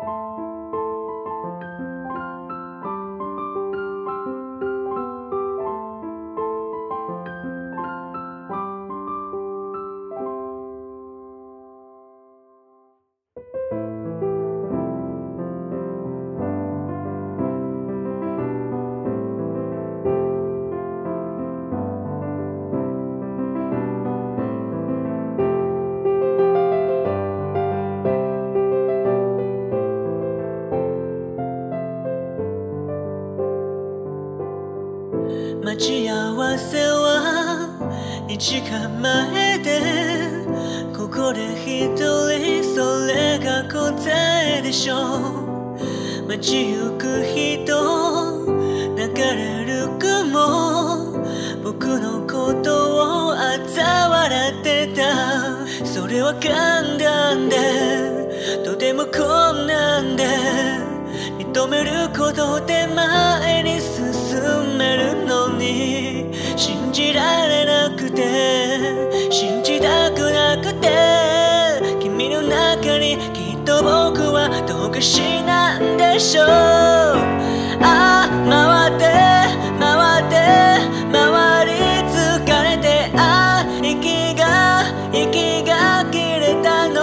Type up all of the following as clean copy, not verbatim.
待ち合わせは2時間前でここで一人それが答えでしょう。街行く人流れる雲僕のことを嘲笑ってた。それは簡単でとても困難で認めることで前に進めるのに信じられなくて信じたくなくて君の中にきっと僕はどうかしなんでしょう。ああ回って回って回り疲れてああ息が切れたの。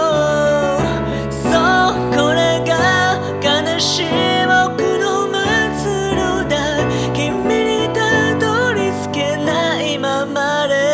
そうこれが悲しい僕の末路だ。君にたどり着けないままで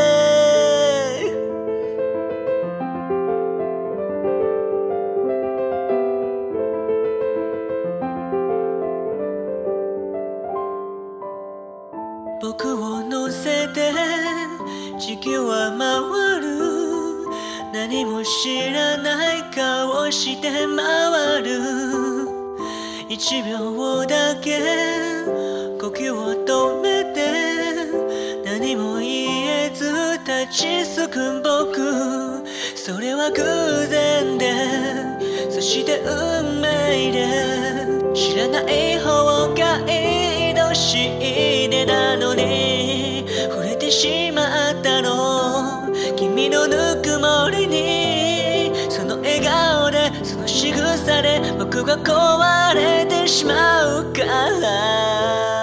僕を乗せて地球は回る。何も知らない顔して回る。1秒だけ呼吸を止めて何も言えず立ちすく僕。それは偶然でそして運命で知らない方がいい年でなのに触れてしまったの。君のぬくもりにその笑顔でその仕草で僕が壊れてしまうから。